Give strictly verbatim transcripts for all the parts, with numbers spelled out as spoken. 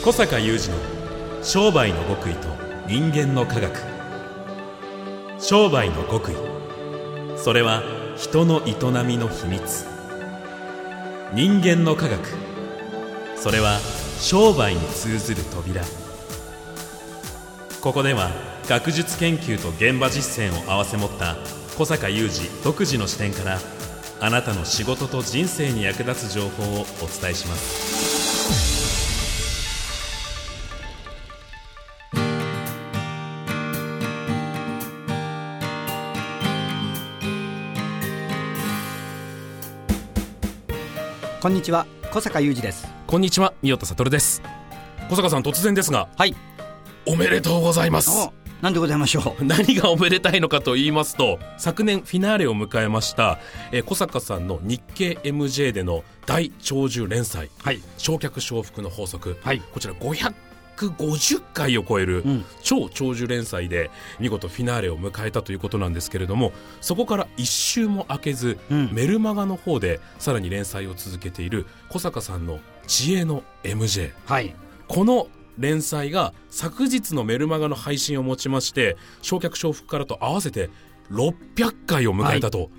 小坂雄二の商売の極意と人間の科学。商売の極意、それは人の営みの秘密。人間の科学、それは商売に通ずる扉。ここでは学術研究と現場実践を併せ持った小坂雄二独自の視点から、あなたの仕事と人生に役立つ情報をお伝えします。 こんにちは、小坂雄二です。 こんにちは、三代田悟です。小坂さん、突然ですが、 はい、 おめでとうございます。 お、何でございましょう。 何がおめでたいのかと言いますと、昨年フィナーレを迎えました、えー、小坂さんの日経 エムジェー での大長寿連載、はい、焼却承服の法則、はい、こちらごひゃくごじゅっかいを超える超長寿連載で見事フィナーレを迎えたということなんですけれども、そこから一週も空けず、うん、メルマガの方でさらに連載を続けている小坂さんの知恵の エムジェー、はい、この連載が昨日のメルマガの配信をもちまして、焼却承服からと合わせてろっぴゃっかいを迎えたと、はい、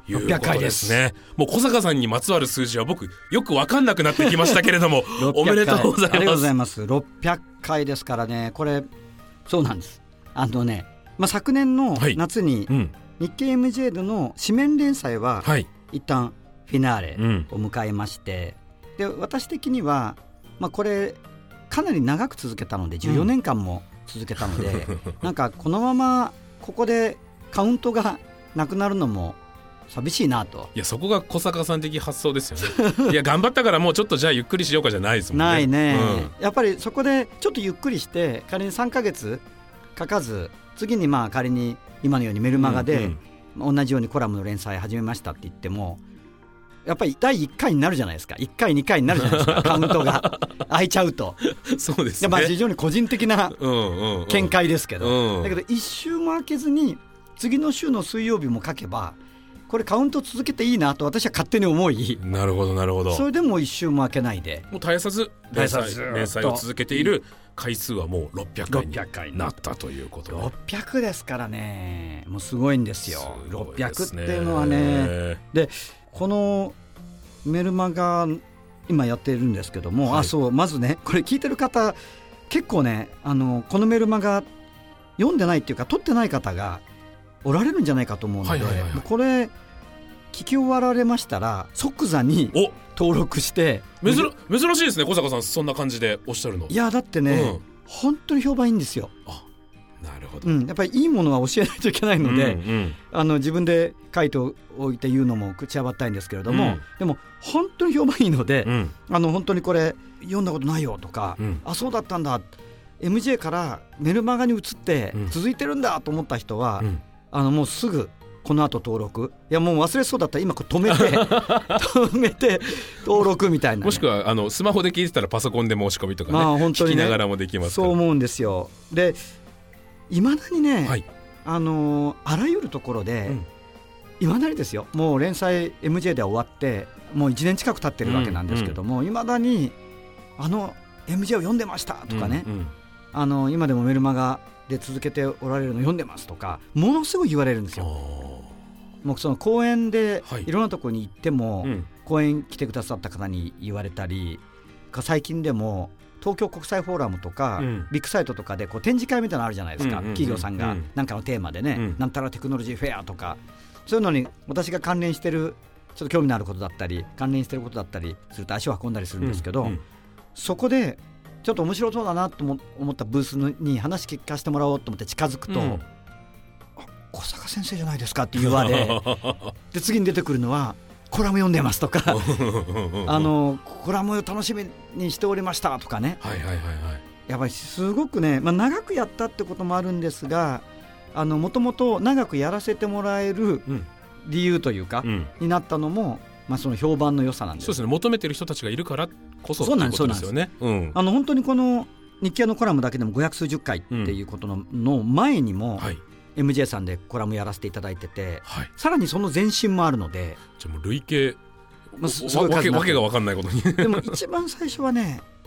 いうことですね。もう小坂さんにまつわる数字は僕よく分かんなくなってきましたけれどもおめでとうございます。 ありがとうございます。ろっぴゃっかいですからね。これそうなんです。あのね、まあ、昨年の夏に日経 エムジェー での紙面連載は一旦フィナーレを迎えまして、で私的には、まあ、これかなり長く続けたのでじゅうよねんかんも続けたので、うん、なんかこのままここでカウントがなくなるのも寂しいなと。 いや、そこが小坂さん的発想ですよねいや、頑張ったからもうちょっとじゃあゆっくりしようかじゃないですもんね。 ないね、うん、やっぱりそこでちょっとゆっくりして仮にさんかげつかかず、次にまあ仮に今のようにメルマガで同じようにコラムの連載始めましたって言っても、やっぱりだいいっかいになるじゃないですか。いっかいにかいになるじゃないですかカウントが空いちゃうとそうですね。 まあ非常に個人的な見解ですけど、うんうんうん、だけど一週も空けずに次の週の水曜日も書けば、これカウント続けていいなと私は勝手に思い、 なるほどなるほど。 それでも一週も空けないでもう絶やさず連載、連載を続けている回数はもうろっぴゃっかいになったということで、 ろっぴゃくですからね。もうすごいんですよ。すごいですね。ろっぴゃくっていうのはね。でこのメルマガ今やってるんですけども、はい、あそうまずね、これ聞いてる方結構ね、あのこのメルマガ読んでないっていうか取ってない方がおられるんじゃないかと思うので、はいはいはいはい、これ聞き終わられましたら即座に登録して。 珍しいですね、小坂さんそんな感じでおっしゃるの。 いやだってね、うん、本当に評判いいんですよ。 あ、なるほど、 うん、やっぱりいいものは教えないといけないので、うんうん、あの自分で書いておいて言うのも口はばったいんですけれども、うん、でも本当に評判いいので、うん、あの本当にこれ読んだことないよとか、うん、あそうだったんだ エムジェー からメルマガに移って続いてるんだと思った人は、うん、あのもうすぐこの後登録。いやもう忘れそうだったら今これ止めて止めて登録みたいな、ね、 もしくはあのスマホで聞いてたらパソコンで申し込みとかね、まあ、本当にね聞きながらもできますから。 そう思うんですよ。でいまだにね、はい、あのあらゆるところでいま、うん、だにですよ、もう連載 エムジェー では終わってもういちねん近く経ってるわけなんですけども、いま、うん、だにあの エムジェー を読んでましたとかね、うんうん、あの今でもメルマガで続けておられるの読んでますとかものすごい言われるんですよ。もうその講演でいろんなところに行っても、はい、うん、講演来てくださった方に言われたり、最近でも東京国際フォーラムとか、うん、ビッグサイトとかでこう展示会みたいなのあるじゃないですか、うんうんうん、企業さんが何かのテーマでね、うん、なんたらテクノロジーフェアとかそういうのに私が関連してるちょっと興味のあることだったり関連してることだったりすると足を運んだりするんですけど、うんうん、そこでちょっと面白そうだなと思ったブースに話聞かせてもらおうと思って近づくと、うん、小坂先生じゃないですかって言われで次に出てくるのはコラム読んでますとかあのコラムを楽しみにしておりましたとかね、はいはいはいはい、やっぱりすごくね、まあ、長くやったってこともあるんですが、もともと長くやらせてもらえる理由というか、うん、になったのも、まあ、その評判の良さなんです。 そうですね、求めてる人たちがいるからこそということですよね。 うん、あの本当にこの日経のコラムだけでもごひゃくすうじゅっかいっていうこと の,、うん、の前にも、はい、エムジェー さんでコラムやらせていただいてて、はい、さらにその前身もあるので、 じゃあもう累計、まあ、わけわけが分かんないことにでも一番最初はね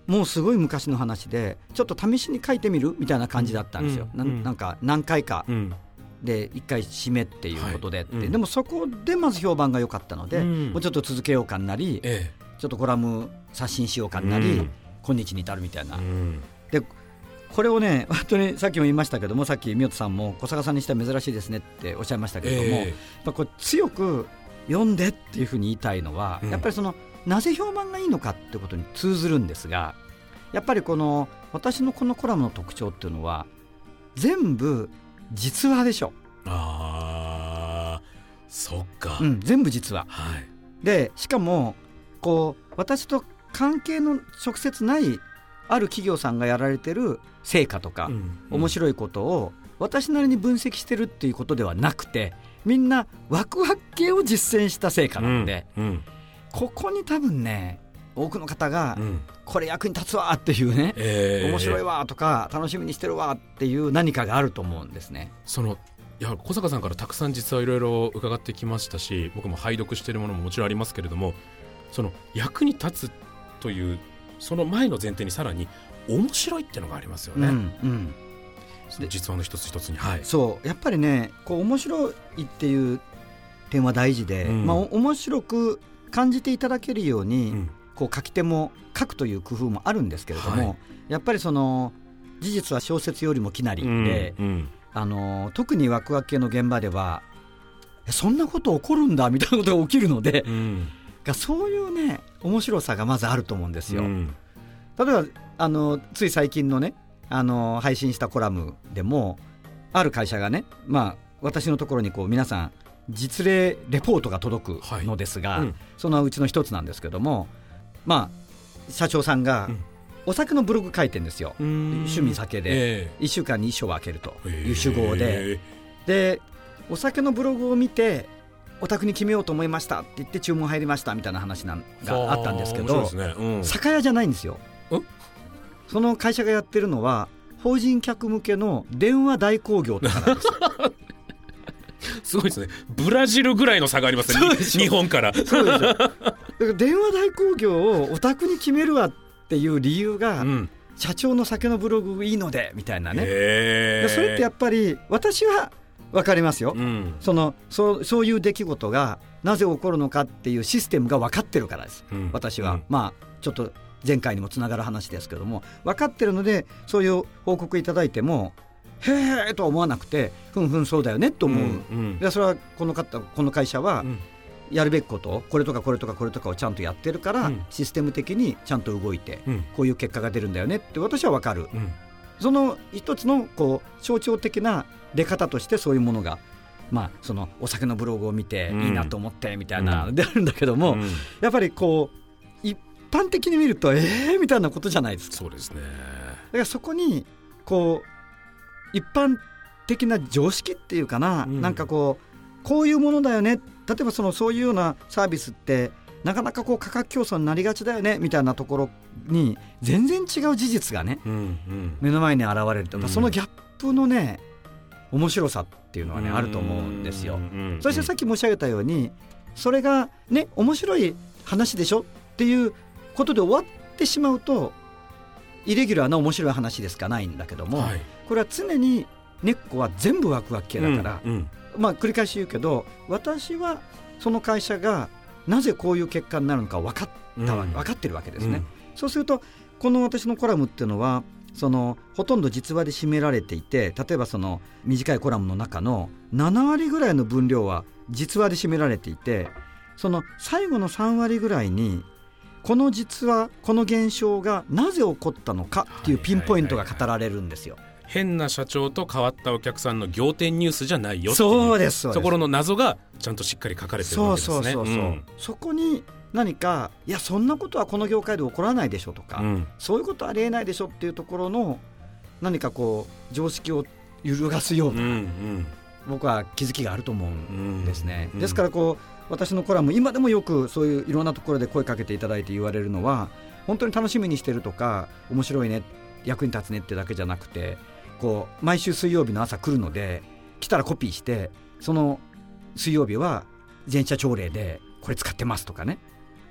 もうすごい昔の話でちょっと試しに書いてみるみたいな感じだったんですよ、うん、な, なんか何回かでいっかい締めっていうことでって、はい、でもそこでまず評判が良かったので、うん、もうちょっと続けようかになり、ええ、ちょっとコラム刷新しようかになり、うん、今日に至るみたいな、うん、でこれをね本当にさっきも言いましたけども、さっき宮田さんも小坂さんにしては珍しいですねっておっしゃいましたけれども、えー、やっぱこう強く読んでっていうふうに言いたいのは、うん、やっぱりそのなぜ評判がいいのかってことに通ずるんですが、やっぱりこの私のこのコラムの特徴っていうのは全部実話でしょ。 あー、そっか、 うん、全部実話、 はい、 でしかもこう私と関係の直接ないある企業さんがやられてる成果とか、うんうん、面白いことを私なりに分析してるっていうことではなくて、みんなワクワク系を実践した成果なので、うんうん、ここに多分ね多くの方が、うん、これ役に立つわっていうね、えー、面白いわとか楽しみにしてるわっていう何かがあると思うんですね。 そのいや小坂さんからたくさん実はいろいろ伺ってきましたし、僕も拝読しているものももちろんありますけれども、その役に立つというその前の前提にさらに面白いっていうのがありますよね、うんうん、実話の一つ一つに、はい、 そうやっぱりねこう面白いっていう点は大事で、うんまあ、面白く感じていただけるように、うん、こう書き手も書くという工夫もあるんですけれども、はい、やっぱりその事実は小説よりもきなりで、うんうん、あの特にワクワク系の現場ではそんなこと起こるんだみたいなことが起きるので、うん、がそういうね面白さがまずあると思うんですよ、うん、例えばあのつい最近のねあの配信したコラムでもある会社がね、まあ、私のところにこう皆さん実例レポートが届くのですが、はいうん、そのうちの一つなんですけども、まあ、社長さんがお酒のブログ書いてるんですよ、うん、趣味酒で、えー、いっしゅうかんにいっ章を開けるという手法で、えー、でお酒のブログを見てお宅に決めようと思いましたって言って注文入りましたみたいな話なんがあったんですけど、ねうん、酒屋じゃないんですよ。その会社がやってるのは法人客向けの電話代行業とかなんですよすごいですね。ブラジルぐらいの差がありますね日本から。 そうでしょだから電話代行業をお宅に決めるわっていう理由が、うん、社長の酒のブログいいのでみたいなね。でそれってやっぱり私は分かりますよ、うん、そのそ う, そういう出来事がなぜ起こるのかっていうシステムが分かってるからです、うん、私は、うん、まあちょっと前回にもつながる話ですけども分かってるのでそういう報告いただいてもへーとは思わなくてふんふんそうだよねと思う、うんうん、でそれはこの方この会社はやるべきことこれとかこれとかこれとかをちゃんとやってるから、うん、システム的にちゃんと動いて、うん、こういう結果が出るんだよねって私は分かる、うん、その一つのこう象徴的な出方としてそういうものが、まあ、そのお酒のブログを見ていいなと思ってみたいなであるんだけども、うん、やっぱりこう一般的に見るとえーみたいなことじゃないですか。 そうですね。 だからそこにこう一般的な常識っていうかな、うん、なんかこうこういうものだよね、例えばそのそういうようなサービスってなかなかこう価格競争になりがちだよねみたいなところに全然違う事実がね、うんうん、目の前に現れるとか、うん、そのギャップのね面白さっていうのはねあると思うんですよ。そしてさっき申し上げたようにそれがね面白い話でしょっていうことで終わってしまうとイレギュラーな面白い話でしかないんだけども、はい、これは常に根っこは全部ワクワク系だから、うんうんまあ、繰り返し言うけど私はその会社がなぜこういう結果になるのか分かったわ、うん、分かってるわけですね、うん、そうするとこの私のコラムっていうのはそのほとんど実話で占められていて、例えばその短いコラムの中のなな割ぐらいの分量は実話で占められていて、その最後のさん割ぐらいにこの実話この現象がなぜ起こったのかっていうピンポイントが語られるんですよ。 変な社長と変わったお客さんの仰天ニュースじゃないよっていうそうですそうです、 ところの謎がちゃんとしっかり書かれてるわけですね。 そうそうそうそう、うん、そこに何かいやそんなことはこの業界で起こらないでしょとか、うん、そういうことありえないでしょっていうところの何かこう常識を揺るがすような、うんうん、僕は気づきがあると思うんですね、うんうん、ですからこう私のコラム今でもよくそういういろんなところで声かけていただいて言われるのは本当に楽しみにしてるとか面白いね役に立つねってだけじゃなくてこう毎週水曜日の朝来るので来たらコピーしてその水曜日は全社朝礼でこれ使ってますとかね、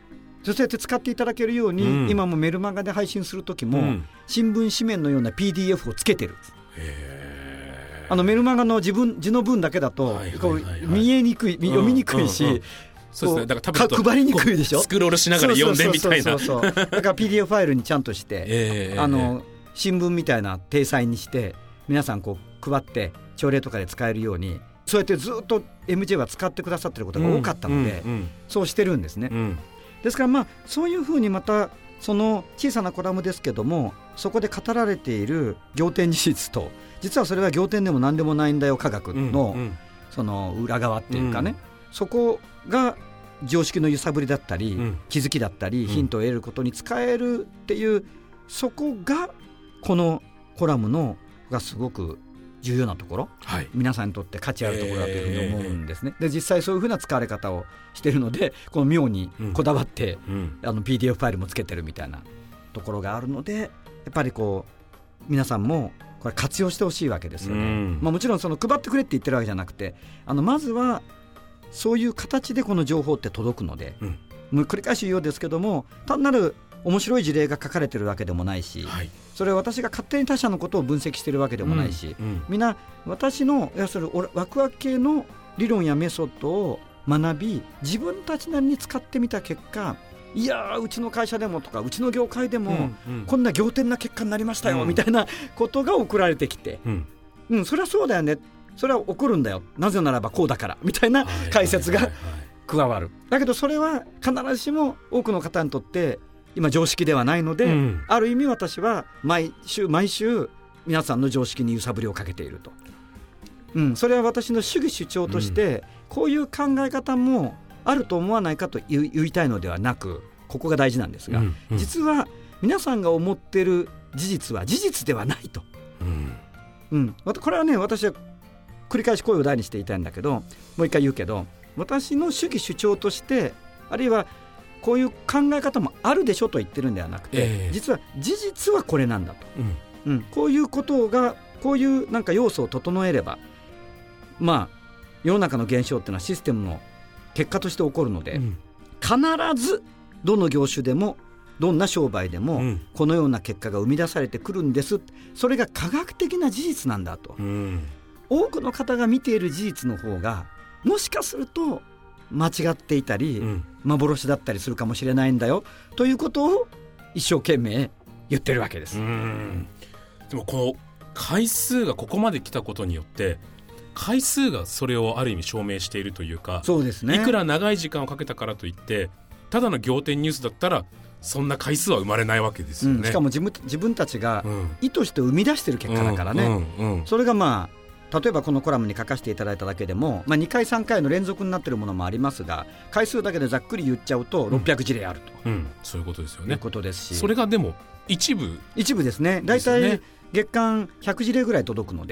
そうやって使っていただけるように、うん、今もメルマガで配信するときも、うん、新聞紙面のような ピーディーエフ をつけてる。へあのメルマガの自分字の文だけだと、はいはいはいはい、見えにくい、読みにくいし、うんうんうん、 そうですね、だからタブレット配りにくいでしょ。 スクロールしながら読んでみたいな。だから ピーディーエフ ファイルにちゃんとして、えー、あの新聞みたいな体裁にして皆さんこう配って朝礼とかで使えるように、そうやってずっと エムジェー は使ってくださってることが多かったので、うんうんうん、そうしてるんですね、うん、ですからまあそういうふうにまたその小さなコラムですけども、そこで語られている仰天事実と、実はそれは仰天でも何でもないんだよ科学のその裏側っていうかね、うん、そこが常識の揺さぶりだったり、うん、気づきだったり、ヒントを得ることに使えるっていう、そこがこのコラムのがすごく重要なところ、はい、皆さんにとって価値あるところだというふうに思うんですね、えー、で実際そういうふうな使われ方をしているので、この妙にこだわって、うん、あの ピーディーエフ ファイルもつけてるみたいなところがあるので、やっぱりこう皆さんもこれ活用してほしいわけですよね、うんまあ、もちろんその配ってくれって言ってるわけじゃなくて、あのまずはそういう形でこの情報って届くので、うん、もう繰り返し言うようですけども、単なる面白い事例が書かれてるわけでもないし、はい、それは私が勝手に他者のことを分析してるわけでもないし、うんうん、みんな私の要するにワクワク系の理論やメソッドを学び、自分たちなりに使ってみた結果、いやうちの会社でもとかうちの業界でも、うんうん、こんな仰天な結果になりましたよ、うん、みたいなことが送られてきて、うんうん、それはそうだよね、それは起こるんだよ、なぜならばこうだからみたいな解説が加わる。だけどそれは必ずしも多くの方にとって今常識ではないので、うん、ある意味私は毎週毎週皆さんの常識に揺さぶりをかけていると、うん、それは私の主義主張として、うん、こういう考え方もあると思わないかと言いたいのではなく、ここが大事なんですが、うんうん、実は皆さんが思っている事実は事実ではないと、うんうん、これはね、私は繰り返し声を大にして言いたいんだけど、もう一回言うけど、私の主義主張として、あるいはこういう考え方もあるでしょと言ってるんではなくて、えー、実は事実はこれなんだと、うんうん、こういうことが、こういうなんか要素を整えれば、まあ世の中の現象っていうのはシステムの結果として起こるので、うん、必ずどの業種でもどんな商売でも、うん、このような結果が生み出されてくるんです、それが科学的な事実なんだと、うん、多くの方が見ている事実の方がもしかすると間違っていたり、うん、幻だったりするかもしれないんだよということを一生懸命言ってるわけです。うん、 でもこの回数がここまで来たことによって、回数がそれをある意味証明しているというか、 そうですね、 いくら長い時間をかけたからといってただの仰天ニュースだったらそんな回数は生まれないわけですよね、うん、 しかも自分、自分たちが意図して生み出している結果だからね、うんうんうん、それがまあ例えばこのコラムに書かせていただいただけでも、まあ、にかいさんかいの連続になっているものもありますが、回数だけでざっくり言っちゃうとろっぴゃく事例あると、 うんうん、そういうことですよね。 いうことですし、 それがでも一部一部ですね。だいたい月間ひゃく事例ぐらい届くの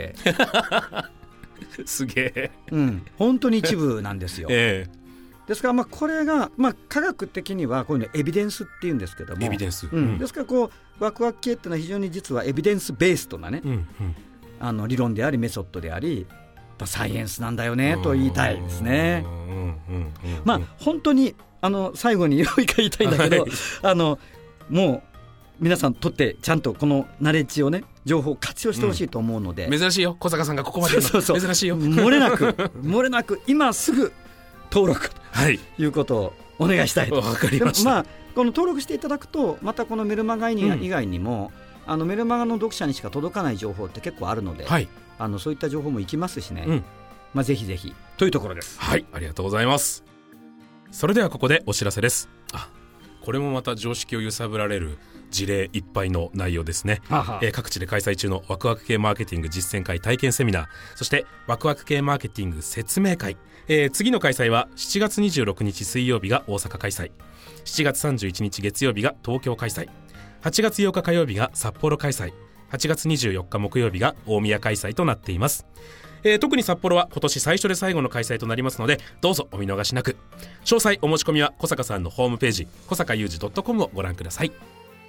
ですげえ、 うん、本当に一部なんですよ、えー、ですからまあこれが、まあ、科学的にはこういうのエビデンスっていうんですけども、 エビデンス、 うんうん、ですからこうワクワク系っていうのは非常に実はエビデンスベースとなね、うんうん、あの理論でありメソッドでありサイエンスなんだよねと言いたいですね。まあ本当にあの最後にもう一回言いたいんだけど、はい、あのもう皆さんとってちゃんとこのナレッジをね、情報を活用してほしいと思うので、 うん、珍しいよ、小坂さんがここまで言うのそうそうそう珍しいよ、 漏れなく漏れなく今すぐ登録ということをお願いしたいと。 わかりました。 まあこの登録していただくと、またこのメルマガ以外にも、うん、あのメルマガの読者にしか届かない情報って結構あるので、はい、あのそういった情報もいきますしね、うん、まあ、ぜひぜひというところです。 はい、ありがとうございます。それではここでお知らせです。あ、これもまた常識を揺さぶられる事例いっぱいの内容ですね。はは、えー、各地で開催中のワクワク系マーケティング実践会体験セミナー、そしてワクワク系マーケティング説明会、えー、次の開催はしちがつにじゅうろくにち水曜日が大阪開催、しちがつさんじゅういちにち月曜日が東京開催、はちがつようか火曜日が札幌開催、はちがつにじゅうよっか木曜日が大宮開催となっています。えー、特に札幌は今年最初で最後の開催となりますので、どうぞお見逃しなく。詳細お申し込みは小坂さんのホームページ小坂雄二 .com をご覧ください。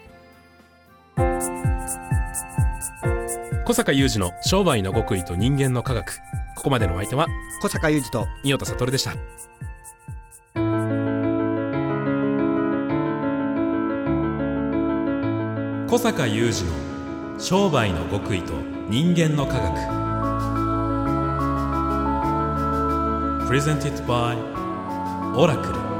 小坂雄二の商売の極意と人間の科学。ここまでのお相手は小坂雄二と三代田悟でした。 小坂雄二の商売の極意と人間の科学。プレゼンティッドバイオラクル。